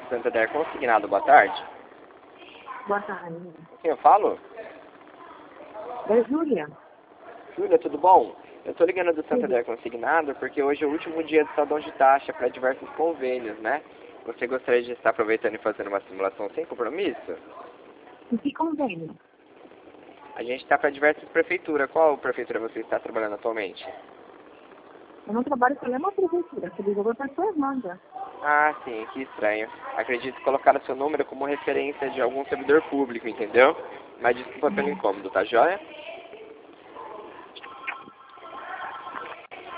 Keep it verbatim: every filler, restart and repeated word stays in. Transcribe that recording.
Santander Consignado, boa tarde. Boa tarde. Quem eu falo? É Júlia. Júlia, tudo bom? Eu tô ligando do Santander Consignado porque hoje é o último dia de saldão de taxa para diversos convênios, né? Você gostaria de estar aproveitando e fazendo uma simulação sem compromisso? E que convênio? A gente está para diversas prefeituras. Qual prefeitura você está trabalhando atualmente? Eu não trabalho com nenhuma prefeitura. Você ligou para a sua irmã já. Ah, sim, que estranho. Acredito que colocaram seu número como referência de algum servidor público, entendeu? Mas desculpa pelo incômodo, tá joia?